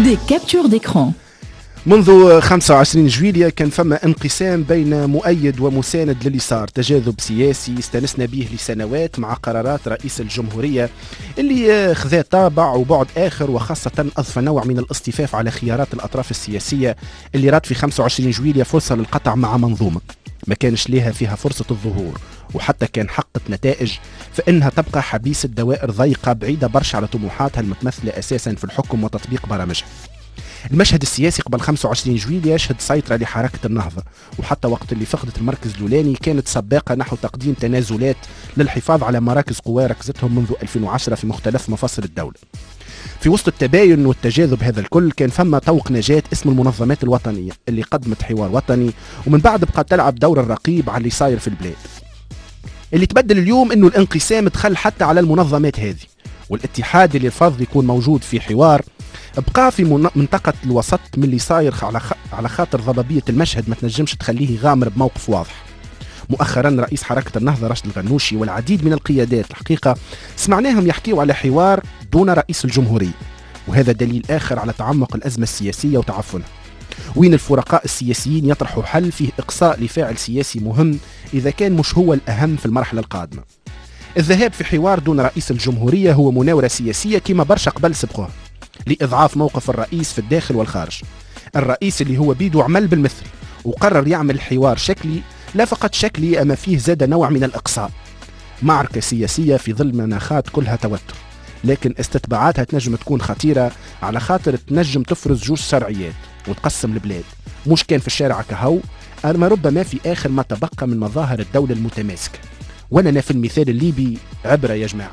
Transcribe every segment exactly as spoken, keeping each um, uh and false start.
Des captures d'écran. منذ خمسة وعشرين جويلية كان فما انقسام بين مؤيد ومساند لليسار، تجاذب سياسي استنسنا به لسنوات مع قرارات رئيس الجمهورية اللي خذا طابع وبعد آخر، وخاصة أضفى نوع من الاصطفاف على خيارات الأطراف السياسية اللي رات في خمسة وعشرين جويلية فرصة للقطع مع منظومة ما كانش لها فيها فرصة الظهور، وحتى كان حققت نتائج فإنها تبقى حبيس الدوائر ضيقة بعيدة برشا على طموحاتها المتمثلة أساسا في الحكم وتطبيق برامجها. المشهد السياسي قبل خمسة وعشرين جويلية يشهد سيطرة لحركة النهضة، وحتى وقت اللي فقدت المركز الأولاني كانت سباقة نحو تقديم تنازلات للحفاظ على مراكز قوى ركزتهم منذ ألفين وعشرة في مختلف مفاصل الدولة. في وسط التباين والتجاذب هذا الكل كان فما طوق نجاة اسم المنظمات الوطنية اللي قدمت حوار وطني، ومن بعد بقى تلعب دور الرقيب على اللي صاير في البلاد. اللي تبدل اليوم انه الانقسام دخل حتى على المنظمات هذه، والاتحاد اللي رفض يكون موجود في حوار بقى في منطقة الوسط من اللي صاير على على خاطر ضبابية المشهد ما تنجمش تخليه غامر بموقف واضح. مؤخرا رئيس حركة النهضة راشد الغنوشي والعديد من القيادات الحقيقة سمعناهم يحكيوا على حوار دون رئيس الجمهورية، وهذا دليل آخر على تعمق الأزمة السياسية وتعفنها، وين الفرقاء السياسيين يطرحوا حل فيه إقصاء لفاعل سياسي مهم إذا كان مش هو الأهم في المرحلة القادمة. الذهاب في حوار دون رئيس الجمهورية هو مناورة سياسية كما برشا قبل سبقوها لإضعاف موقف الرئيس في الداخل والخارج. الرئيس اللي هو بيدو عمل بالمثل وقرر يعمل حوار شكلي، لا فقط شكلي أما فيه زاد نوع من الإقصاء. معركة سياسية في ظل مناخات كلها توتر، لكن استتباعاتها تنجم تكون خطيرة على خاطر تنجم تفرز جوج شرعيات وتقسم البلاد، مش كان في الشارع كهو، أما ربما في آخر ما تبقى من مظاهر الدولة المتماسكة. ولنا في المثال الليبي عبرة يا جماعة.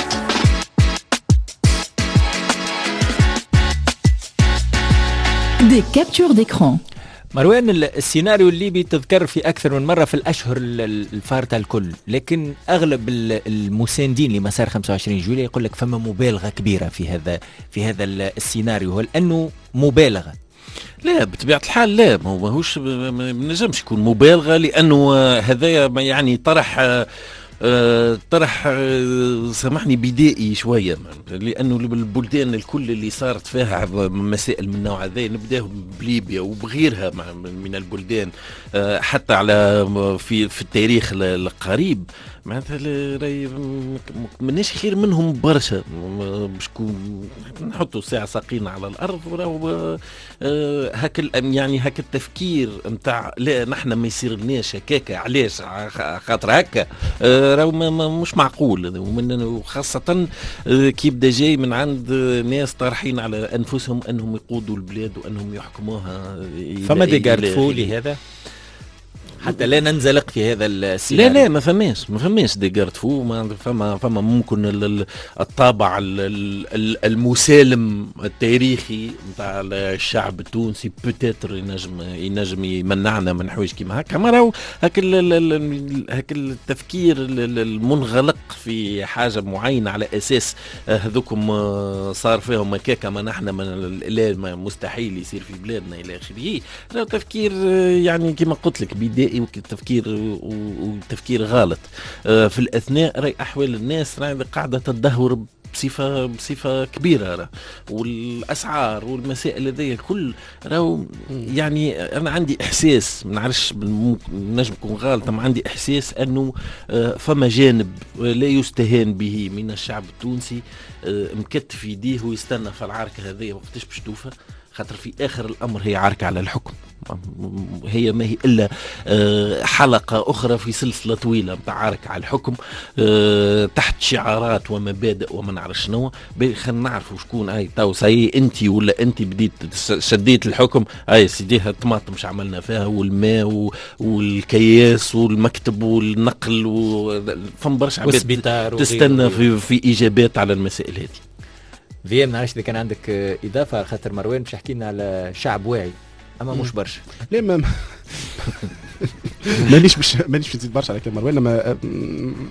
Des captures d'écran. مروان، السيناريو الليبي تذكر في أكثر من مرة في الأشهر الفارطة الكل، لكن أغلب المساندين لمسار خمسة وعشرين جويلية يقول لك فما مبالغة كبيرة في هذا في هذا السيناريو. هل أنه مبالغة؟ لا، بطبيعة الحال لا، ما هوش ما نجمش يكون مبالغة، لأنه هذا يعني طرح أه طرح أه سامحني بدائي شوية، لأنه البلدان الكل اللي صارت فيها مسائل من نوع هذا، نبداه بليبيا وبغيرها من البلدان أه حتى على في في التاريخ القريب، معناتها مناش خير منهم برشا. باش نحطوا ساعة ساقينا على الأرض وراو هاك يعني هاك التفكير نتاع لا نحن ما يصير لناش هكاكا، علاش خاطر هكا راهو مش معقول، وخاصة كي يبدا جاي من عند ناس طارحين على أنفسهم أنهم يقودوا البلاد وأنهم يحكموها. فما دي جارفو لهذا حتى لا ننزلق في هذا السيناريو. لا لا ما فماش ما فماش دي جارفو، ما فما فما ممكن الطابع المسالم التاريخي نتاع الشعب التونسي بوتيتر ينجم ينجم يمنعنا من حوايج كيما هكا. ما راهو هاك هاك التفكير المنغلق في حاجه معينه على اساس هذوكم صار فيهم هكاكا، ما نحن لا مستحيل يصير في بلادنا الى اخره. راهو تفكير يعني كما قلت لك بدائي وتفكير وتفكير غلط. في الأثناء رأي أحوال الناس قاعدة تدهور بصفة بصفة كبيرة، والأسعار والمسائل هذه الكل راهو يعني أنا عندي إحساس، ما نعرفش نجم نكون غلط، ما عندي إحساس أنه فما جانب لا يستهان به من الشعب التونسي مكتف يديه ويستنى في العركة هذه وقتاش باش توفى، خاطر في آخر الأمر هي عركة على الحكم، هي ما هي إلا حلقة أخرى في سلسلة طويلة متاع عركة على الحكم تحت شعارات ومبادئ وما نعرف شنو. خلينا نعرفوا شكون أي تو سي أنت ولا أنت بديت شديت الحكم، أي سيديها الطماطم مش عملنا فيها والماء والكياس والمكتب والنقل وفم برشا عباد تستنى في, في إجابات على المسائل هذه. فيا ما نعرفش إذا كان عندك إضافة، خاطر مروان باش يحكي لنا على شعب واعي اما مش برشا. لا ما مانيش مش مانيش نزيد برشا على كلام مروان، لما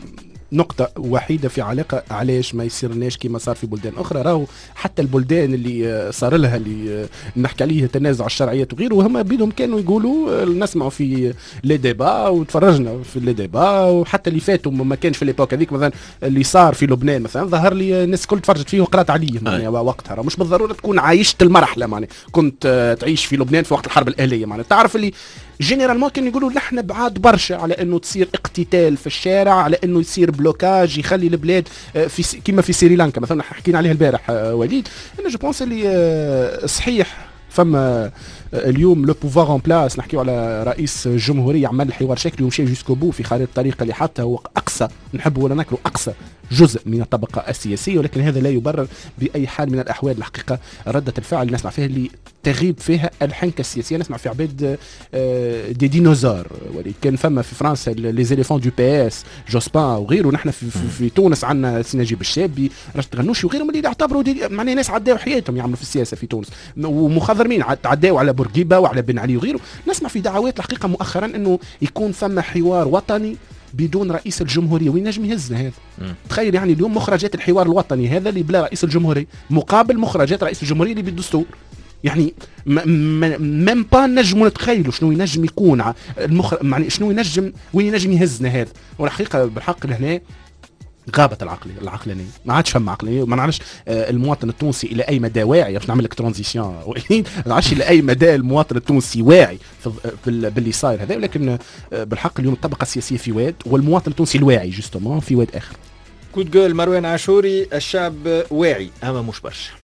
نقطة وحيدة في علاقة علاش ما يصيرناش كما صار في بلدان أخرى. راهو حتى البلدان اللي صار لها اللي نحكي عليه تنازع الشرعيات وغيره هم بيدهم كانوا يقولوا نسمعوا في لي ديبا وتفرجنا في لي ديبا، وحتى اللي فاتوا ما كانش في ليبوك هذيك مثلا اللي صار في لبنان مثلا ظهر لي الناس الكل تفرجت فيه وقرات عليه يعني وقتها. مش بالضرورة تكون عايشت المرحلة يعني كنت تعيش في لبنان في وقت الحرب الأهلية يعني تعرف اللي جينيرالمون كانوا يقولوا نحن بعاد برشا على انه تصير اقتتال في الشارع، على انه يصير بلوكاج يخلي البلاد في كما في سريلانكا مثلا حكينا عليها البارح وليد. انا جو بونس اللي صحيح فما اليوم لو بوفوار اون بلاس نحكيو على رئيس الجمهوريه عمل حوار شكلي ومشى جوسكو بو في خارطه الطريق اللي حتى هو اقصى نحبوا ولا ناكلوا اقصى جزء من الطبقه السياسيه، ولكن هذا لا يبرر باي حال من الاحوال. الحقيقه رده الفعل اللي نسمع فيها اللي تغيب فيها الحنكه السياسيه، نسمع في عباد دي ديناصور ولي كان فما في فرنسا لي زيليفون دو بي اس جوسبان وغيره. نحن في, في, في تونس عندنا سي نجيب الشابي رشد غنوشي وغيرهم اللي يعتبروا معناها ناس عداوا حياتهم يعملوا في السياسه في تونس ومخضرمين عداوا على بورقيبه وعلى بن علي وغيره. نسمع في دعوات الحقيقه مؤخرا انه يكون فما حوار وطني بدون رئيس الجمهورية، وين نجم يهزنا هذا؟ مم. تخيل يعني اليوم مخرجات الحوار الوطني هذا اللي بلا رئيس الجمهورية مقابل مخرجات رئيس الجمهورية اللي بالدستور. يعني مم با نجموا نتخيلوا شنو ينجم يكون المخرج يعني شنو ينجم وين ينجم يهزنا هذا. والحقيقة بالحق لهنا غابت العقلية العقلانية، ما عادش فما عقلية. ما نعرفش المواطن التونسي إلى أي مدى واعي باش نعمل لك ترانزيسيون ما نعرفش إلى أي مدى المواطن التونسي واعي باللي صاير هذا، ولكن بالحق اليوم الطبقة السياسية في واد والمواطن التونسي الواعي جوستومون في واد آخر. كود جول مروان عاشوري، الشعب واعي أما مش برشا.